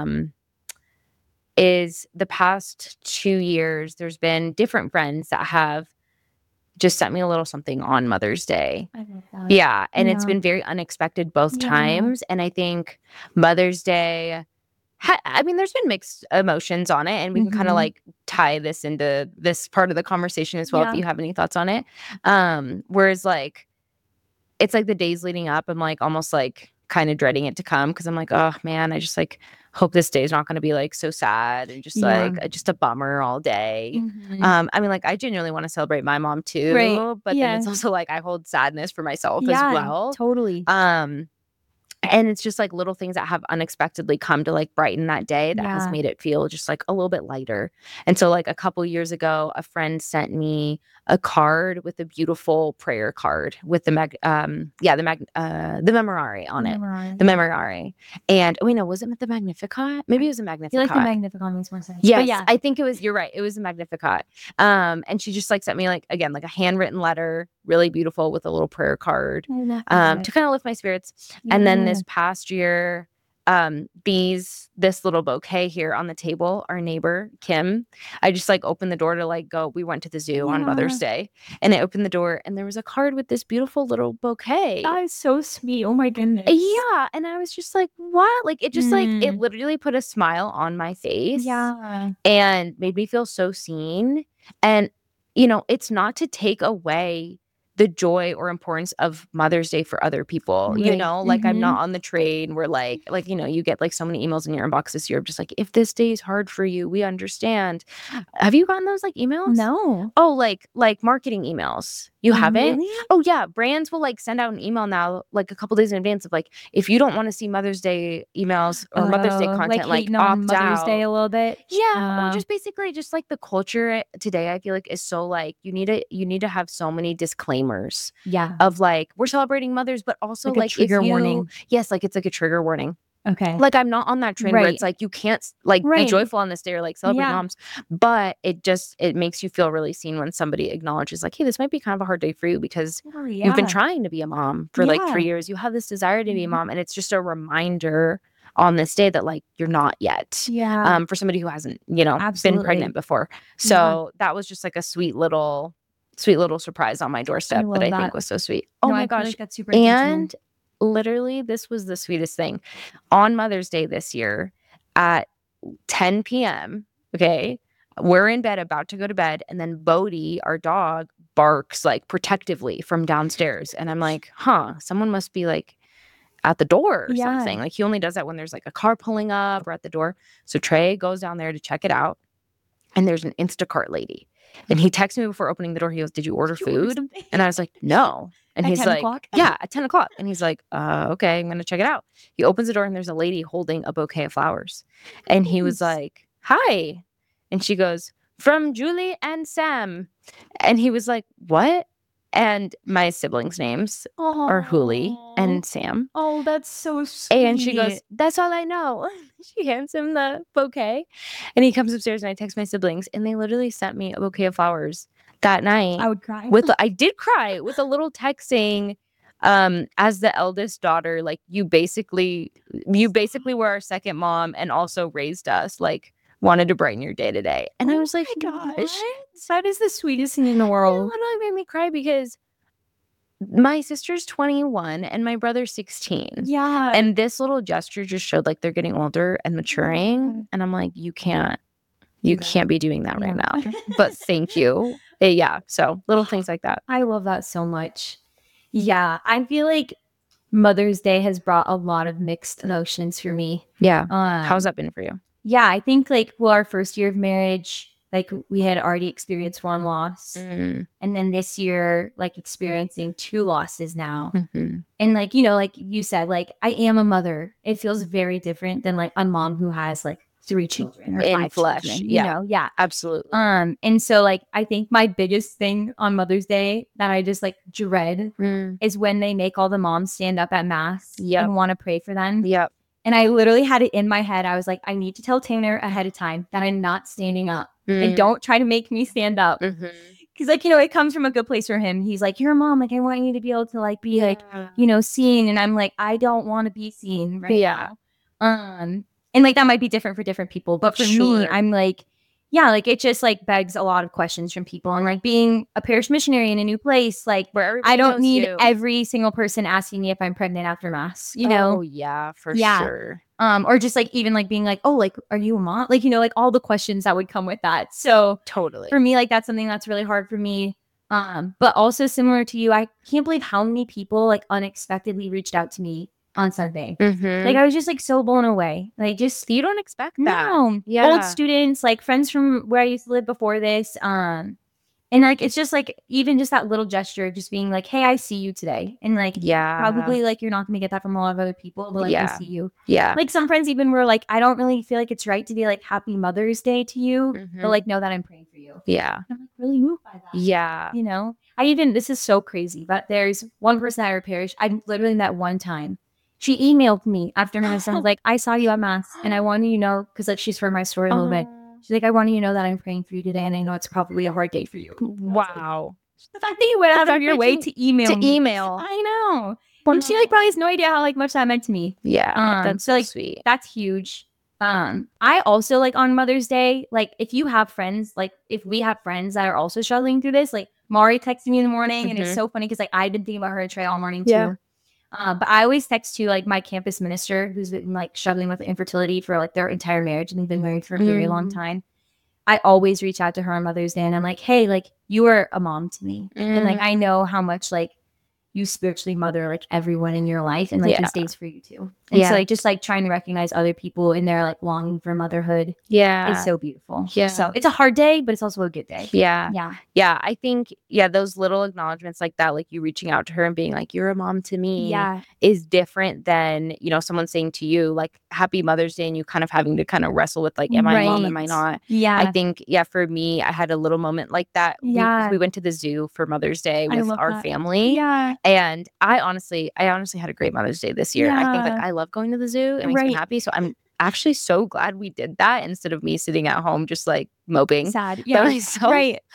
is the past 2 years, there's been different friends that have just sent me a little something on Mother's Day. I love that. Yeah. And it's been very unexpected both Yeah. times. And I think Mother's Day, there's been mixed emotions on it. And we can kind of like tie this into this part of the conversation as well, if you have any thoughts on it. Whereas like, it's like the days leading up, I'm like almost like kind of dreading it to come because I'm like, oh man, I just like hope this day is not going to be like so sad and just like just a bummer all day. Like I genuinely want to celebrate my mom too, but then it's also like I hold sadness for myself as well. Totally. And it's just like little things that have unexpectedly come to like brighten that day that has made it feel just like a little bit lighter. And so like a couple years ago, a friend sent me a card with a beautiful prayer card with the memorare on it. The memorare. And was it the Magnificat? Maybe it was a Magnificat. I feel like the Magnificat makes more sense. Yes, I think it was, you're right. It was a Magnificat. And she just like sent me like, again, like a handwritten letter, really beautiful with a little prayer card to kind of lift my spirits. And then this past year, this little bouquet here on the table, our neighbor, Kim, I just like opened the door to like go, we went to the zoo on Mother's Day and I opened the door and there was a card with this beautiful little bouquet. That is so sweet. Oh my goodness. Yeah. And I was just like, what? Like, it just like, it literally put a smile on my face. Yeah. And made me feel so seen. And, it's not to take away the joy or importance of Mother's Day for other people, like I'm not on the train where like, you get like so many emails in your inbox this year of just like, if this day is hard for you, we understand. Have you gotten those like emails? No. Oh, like marketing emails. You haven't? Really? Oh yeah. Brands will like send out an email now, like a couple days in advance of like, if you don't want to see Mother's Day emails or Mother's Day content, like opt Mother's out. Day a little bit. Yeah. Or just basically just like the culture today, I feel like is so like, you need to have so many disclaimers. Yeah. Of like, we're celebrating mothers, but also like a trigger warning. Yes, like it's like a trigger warning. Okay. Like I'm not on that train where it's like you can't like be joyful on this day or like celebrate moms, but it makes you feel really seen when somebody acknowledges like, hey, this might be kind of a hard day for you because you've been trying to be a mom for like 3 years. You have this desire to be a mom, and it's just a reminder on this day that like you're not yet. Yeah. For somebody who hasn't, been pregnant before. So that was just like a sweet little surprise on my doorstep that I think was so sweet. Oh my gosh. Like that's super and literally, this was the sweetest thing. On Mother's Day this year at 10 p.m., okay, we're in bed, about to go to bed, and then Bodhi, our dog, barks like protectively from downstairs. And I'm like, someone must be like at the door or something. Like he only does that when there's like a car pulling up or at the door. So Trey goes down there to check it out. And there's an Instacart lady. And he texted me before opening the door. He goes, did you order food? And I was like, no. And he's like, yeah, at 10 o'clock. And he's like, okay, I'm going to check it out. He opens the door and there's a lady holding a bouquet of flowers. And he was like, hi. And she goes, from Julie and Sam. And he was like, what? And my siblings' names are Huli and Sam. Oh, that's so sweet. And she goes, that's all I know. She hands him the bouquet. And he comes upstairs and I text my siblings. And they literally sent me a bouquet of flowers that night. I would cry. I did cry with a little text saying, as the eldest daughter, like you basically were our second mom and also raised us, like wanted to brighten your day today. And I was like, gosh, that is the sweetest thing in the world. It literally made me cry because my sister's 21 and my brother's 16. Yeah. And this little gesture just showed like they're getting older and maturing. And I'm like, you can't be doing that right now. But thank you. Yeah. So little things like that. I love that so much. Yeah. I feel like Mother's Day has brought a lot of mixed emotions for me. Yeah. How's that been for you? Yeah. I think like, well, our first year of marriage, like we had already experienced one loss. And then this year, like experiencing 2 losses now. And like, you know, like you said, like I am a mother. It feels very different than like a mom who has like 3 children or in 5 flesh. children, Yeah. you know? Yeah. Absolutely. And so like I think my biggest thing on Mother's Day that I just like dread is when they make all the moms stand up at mass and want to pray for them. Yep. And I literally had it in my head. I was like, I need to tell Tanner ahead of time that I'm not standing up. And don't try to make me stand up. Because, like, you know, it comes from a good place for him. He's like, you're a mom. Like, I want you to be able to, like, be, like, you know, seen. And I'm like, I don't want to be seen right now. And, like, that might be different for different people. But for me, I'm like, yeah, like, it just, like, begs a lot of questions from people. And, like, being a parish missionary in a new place, like, I don't need every single person asking me if I'm pregnant after mass, you know? Oh, yeah, for sure. Or just, like, even, like, being like, oh, like, are you a mom? Like, you know, like, all the questions that would come with that. So totally. For me, like, that's something that's really hard for me. But also similar to you, I can't believe how many people, like, unexpectedly reached out to me on Sunday. Like, I was just, like, so blown away. Like, just... You don't expect that. No. Yeah. Old students, like, friends from where I used to live before this. And, like, it's just, like, even just that little gesture, just being like, hey, I see you today. And, like, probably, like, you're not going to get that from a lot of other people, but, like, I see you. Yeah. Like, some friends even were like, I don't really feel like it's right to be, like, Happy Mother's Day to you, but, like, know that I'm praying for you. Yeah. I'm, like, really moved by that. Yeah. You know? This is so crazy, but there's one person at our parish I literally met one time. She emailed me after mass and was like, I saw you at mass and I wanted you to know, because like she's heard my story a little bit. She's like, I want you to know that I'm praying for you today and I know it's probably a hard day for you. Wow. The fact that you went out of your way to email me. I know. And she like probably has no idea how like much that meant to me. Yeah. That's so like sweet. That's huge. I also like on Mother's Day, like if you have friends, like if we have friends that are also struggling through this, like Mari texted me in the morning and it's so funny because like I've been thinking about her and Trey all morning too. But I always text to like my campus minister who's been like struggling with infertility for like their entire marriage and they've been married for a very long time. I always reach out to her on Mother's Day and I'm like, hey, like you are a mom to me. And like I know how much like you spiritually mother like everyone in your life and like this day's for you too. And so like just like trying to recognize other people in their like longing for motherhood is so beautiful. So it's a hard day, but it's also a good day. I think those little acknowledgments like that, like you reaching out to her and being like, you're a mom to me is different than, you know, someone saying to you like Happy Mother's Day and you kind of having to kind of wrestle with like, am I a mom, am I not? I think for me I had a little moment like that. We went to the zoo for Mother's Day with our family. And I honestly had a great Mother's Day this year. I think like I love going to the zoo. It makes me happy. So I'm actually so glad we did that instead of me sitting at home just like moping sad by myself.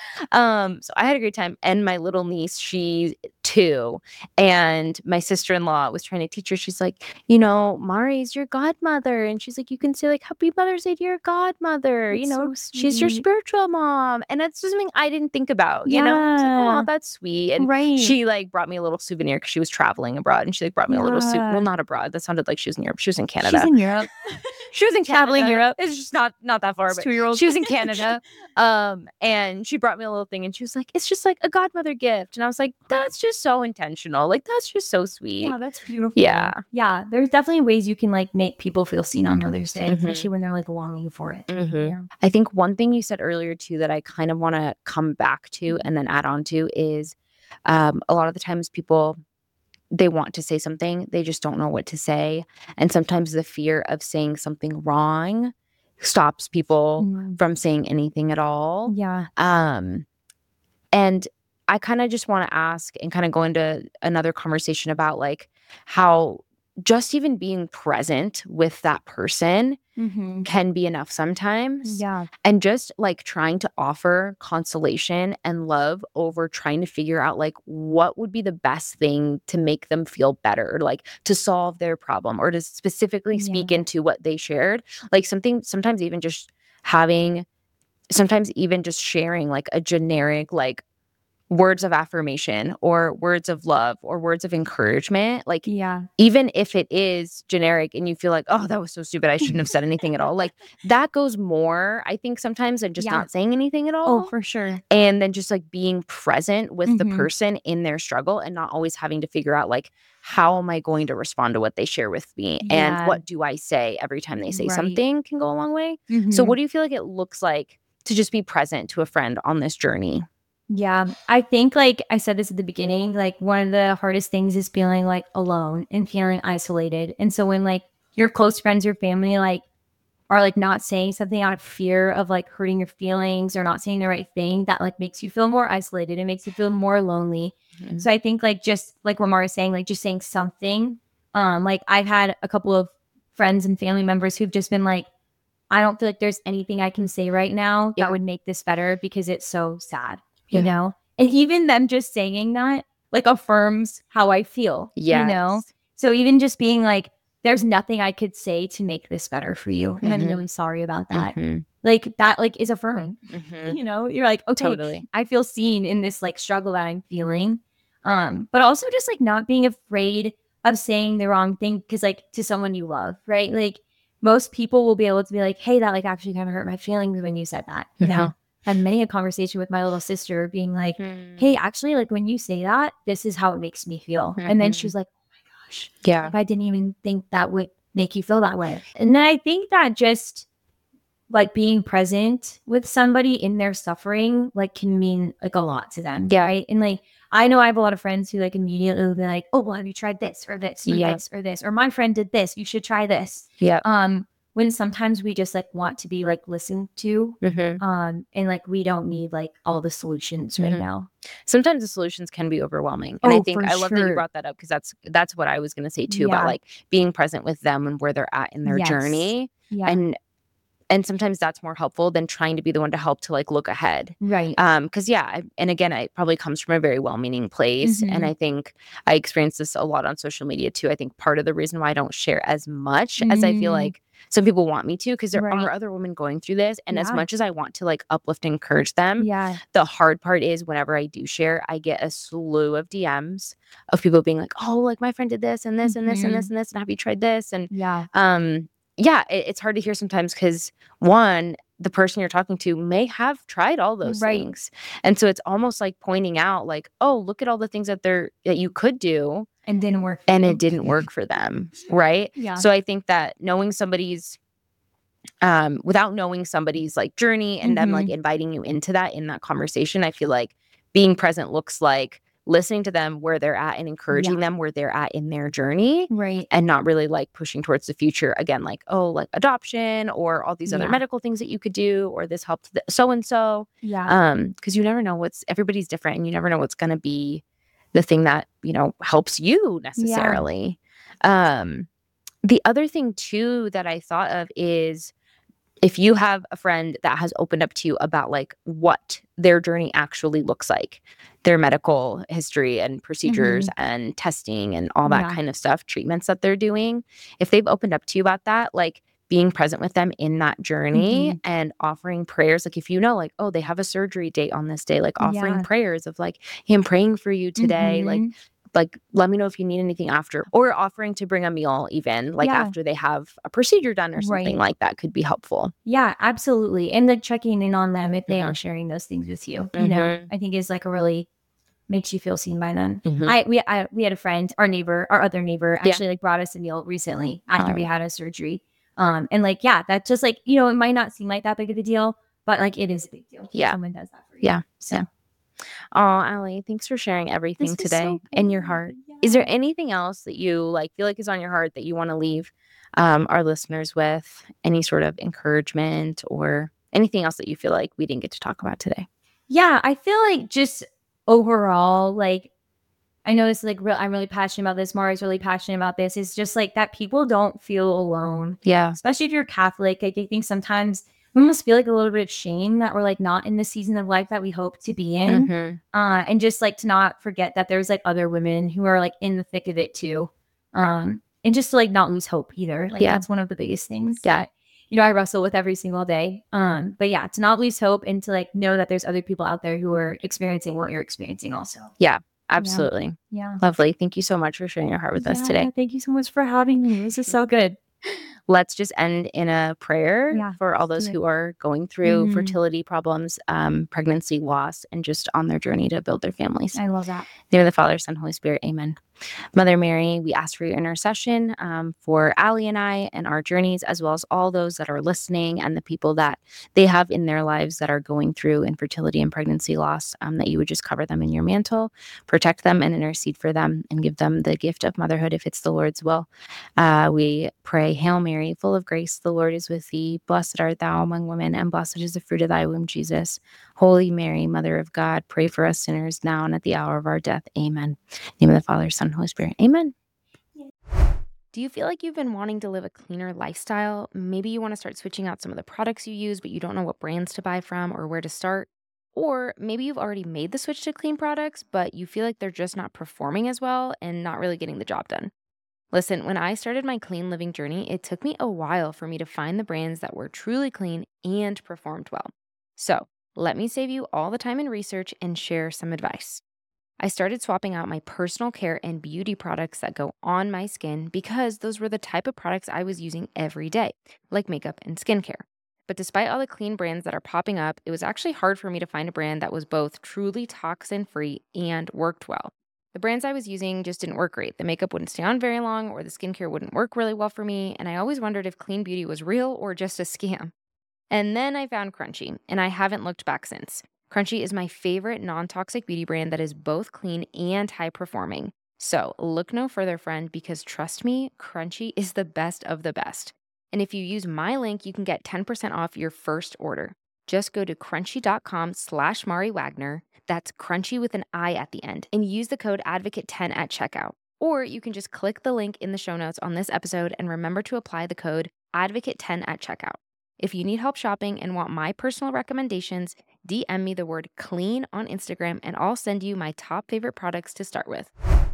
So I had a great time. And my little niece, she's 2, and my sister-in-law was trying to teach her. She's like, you know, Mari's your godmother, and she's like, you can say like Happy Mother's Day to your godmother. That's you know, so she's your spiritual mom, and that's just something I didn't think about. You know, I was like, oh, that's sweet. And she like brought me a little souvenir because she was traveling abroad, and she like brought me a little well, not abroad. That sounded like she was in Europe. She was in Canada. She's in Europe. She was in traveling Europe. It's just not that far. But 2-year-old. She was in Canada. And she brought me a little thing and she was like, it's just like a godmother gift. And I was like, that's just so intentional. Like, that's just so sweet. Yeah, that's beautiful. Yeah. There's definitely ways you can like make people feel seen on Mother's Day, especially when they're like longing for it. I think one thing you said earlier too that I kind of want to come back to and then add on to is a lot of the times people, they want to say something, they just don't know what to say. And sometimes the fear of saying something wrong stops people from saying anything at all. Yeah. And I kind of just want to ask and kind of go into another conversation about like how just even being present with that person Mm-hmm. can be enough sometimes. Yeah. And just like trying to offer consolation and love over trying to figure out like what would be the best thing to make them feel better, like to solve their problem or to specifically speak Yeah. into what they shared. Like sometimes even just sharing like a generic like words of affirmation or words of love or words of encouragement, like Yeah. even if it is generic and you feel like, oh, that was so stupid, I shouldn't have said anything at all, like that goes more, I think, sometimes than just Yeah. not saying anything at Oh, all. for sure. And then just like being present with the Mhm. person in their struggle and not always having to figure out like, how am I going to respond to what they share with me? And Yeah. what do I say every time they say Right. something can go a long way. So Mhm. what do you feel like it looks like to just be present to a friend on this journey? Yeah. I think, like I said this at the beginning, like one of the hardest things is feeling like alone and feeling isolated. And so when like your close friends or family like are like not saying something out of fear of like hurting your feelings or not saying the right thing, that like makes you feel more isolated. It makes you feel more lonely. Mhm. So I think like just like what Mara was saying, like just saying something. Like I've had a couple of friends and family members who've just been like, I don't feel like there's anything I can say right now Yeah. that would make this better because it's so sad, Yeah. you know? And even them just saying that like affirms how I feel, you know? Yes. So even just being like, there's nothing I could say to make this better for you. And I'm Mhm. really sorry about that. Mhm. Like that like is affirming. Mhm. You know, you're like, okay, Totally. I feel seen in this like struggle that I'm feeling. But also just like not being afraid of saying the wrong thing because like to someone you love, right? Like most people will be able to be like, hey, that like actually kind of hurt my feelings when you said that. You know, I had many a conversation with my little sister being like, hey, actually, like when you say that, this is how it makes me feel. And then she's like, oh my gosh, Yeah. like, I didn't even think that would make you feel that way. And then I think that just like being present with somebody in their suffering, like can mean like a lot to them. Yeah. Right. And like, I know I have a lot of friends who like immediately will be like, oh, well, have you tried this or this or Yeah. this or this? Or my friend did this. You should try this. Yeah. When sometimes we just like want to be like listened to. Mhm. And like we don't need like all the solutions right Mhm. now. Sometimes the solutions can be overwhelming. And I Oh, think for I love that you sure. brought that up because that's what I was going to say too about Yeah. like being present with them and where they're at in their Yes. journey. Yeah. And sometimes that's more helpful than trying to be the one to help to like look ahead. Right. Because and again, it probably comes from a very well-meaning place. And Mhm. I think I experience this a lot on social media too. I think part of the reason why I don't share as much as I feel Mm. like some people want me to, because there Right. are other women going through this. And as Yeah. much as I want to like uplift and encourage them, Yeah. the hard part is whenever I do share, I get a slew of DMs of people being like, oh, like my friend did this and this and this and this and this. And have you tried this? And Yeah. it's hard to hear sometimes because one, the person you're talking to may have tried all those Right. things. And so it's almost like pointing out like, oh, look at all the things that you could do And didn't work. and it didn't work for them. Right. Yeah. So I think that knowing somebody's without knowing somebody's like journey and them like Mhm. inviting you into that in that conversation, I feel like being present looks like listening to them where they're at and encouraging them where they're at in their journey. Right. And not really like pushing towards the future again, like, oh, like adoption or all these other Yeah. medical things that you could do, or this helped so and so. Yeah. Because you never know everybody's different and you never know what's gonna be the thing that, helps you necessarily. The other thing too that I thought of is if you have a friend that has opened up to you about like what their journey actually looks like, their medical history and procedures and testing and all that Yeah. kind of stuff, treatments that they're doing, if they've opened up to you about that, like being present with them in that journey and offering prayers, like if you know, like, oh, they have a surgery date on this day, like offering Yeah. prayers of like, hey, I'm praying for you today, like let me know if you need anything after, or offering to bring a meal even like Yeah. after they have a procedure done or something Right. like that could be helpful. Yeah, absolutely. And like checking in on them if they Mhm. are sharing those things with you, you know, Mhm. I think is like a really makes you feel seen by them. Mhm. We had a friend, our other neighbor Yeah. actually like brought us a meal recently after Oh. we had a surgery. And like, yeah, that's just like, it might not seem like that big of a deal, but like it is a big deal. When Yeah. someone does that for you. Yeah. So Yeah. Oh, Allie, thanks for sharing everything this was today so and your good. heart. Is Yeah. there anything else that you like feel like is on your heart that you want to leave our listeners with? Any sort of encouragement or anything else that you feel like we didn't get to talk about today? Yeah, I feel like just overall, like, I know this is like I'm really passionate about this. Mari's really passionate about this. It's just like that people don't feel alone. Yeah. Especially if you're Catholic. Like, I think sometimes we almost feel like a little bit of shame that we're like not in the season of life that we hope to be in. Mm-hmm. And just like to not forget that there's like other women who are like in the thick of it too. And just to like not lose hope either. Like, Yeah. that's one of the biggest things Yeah. that, you know, I wrestle with every single day. But yeah, to not lose hope and to like know that there's other people out there who are experiencing what you're experiencing also. Yeah. Absolutely. Yeah. Lovely. Thank you so much for sharing your heart with us today. Thank you so much for having me. This is so good. Let's just end in a prayer Yeah, for all those do it. who are going through Mhm. fertility problems, pregnancy loss, and just on their journey to build their families. I love that. In the name of the Father, Son, Holy Spirit. Amen. Mother Mary, we ask for your intercession for Allie and I and our journeys, as well as all those that are listening and the people that they have in their lives that are going through infertility and pregnancy loss, that you would just cover them in your mantle, protect them and intercede for them, and give them the gift of motherhood if it's the Lord's will. We pray, Hail Mary, full of grace, the Lord is with thee. Blessed art thou among women, and blessed is the fruit of thy womb, Jesus. Holy Mary, Mother of God, pray for us sinners now and at the hour of our death. Amen. In the name of the Father, Son, and Holy Spirit. Amen. Do you feel like you've been wanting to live a cleaner lifestyle? Maybe you want to start switching out some of the products you use, but you don't know what brands to buy from or where to start. Or maybe you've already made the switch to clean products, but you feel like they're just not performing as well and not really getting the job done. Listen, when I started my clean living journey, it took me a while for me to find the brands that were truly clean and performed well. So let me save you all the time and research and share some advice. I started swapping out my personal care and beauty products that go on my skin because those were the type of products I was using every day, like makeup and skincare. But despite all the clean brands that are popping up, it was actually hard for me to find a brand that was both truly toxin-free and worked well. The brands I was using just didn't work great. The makeup wouldn't stay on very long, or the skincare wouldn't work really well for me, and I always wondered if clean beauty was real or just a scam. And then I found Crunchy, and I haven't looked back since. Crunchy is my favorite non-toxic beauty brand that is both clean and high-performing. So look no further, friend, because trust me, Crunchy is the best of the best. And if you use my link, you can get 10% off your first order. Just go to crunchy.com/Mari Wagner. That's Crunchy with an I at the end, and use the code ADVOCATE10 at checkout. Or you can just click the link in the show notes on this episode and remember to apply the code ADVOCATE10 at checkout. If you need help shopping and want my personal recommendations, DM me the word clean on Instagram and I'll send you my top favorite products to start with.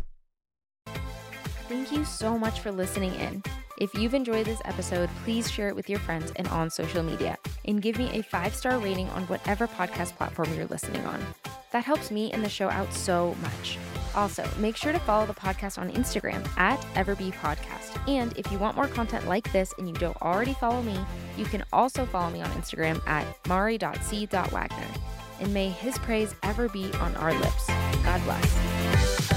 Thank you so much for listening in. If you've enjoyed this episode, please share it with your friends and on social media, and give me a 5-star rating on whatever podcast platform you're listening on. That helps me and the show out so much. Also, make sure to follow the podcast on Instagram at EverBePodcast. And if you want more content like this and you don't already follow me, you can also follow me on Instagram at mari.c.wagner. And may his praise ever be on our lips. God bless.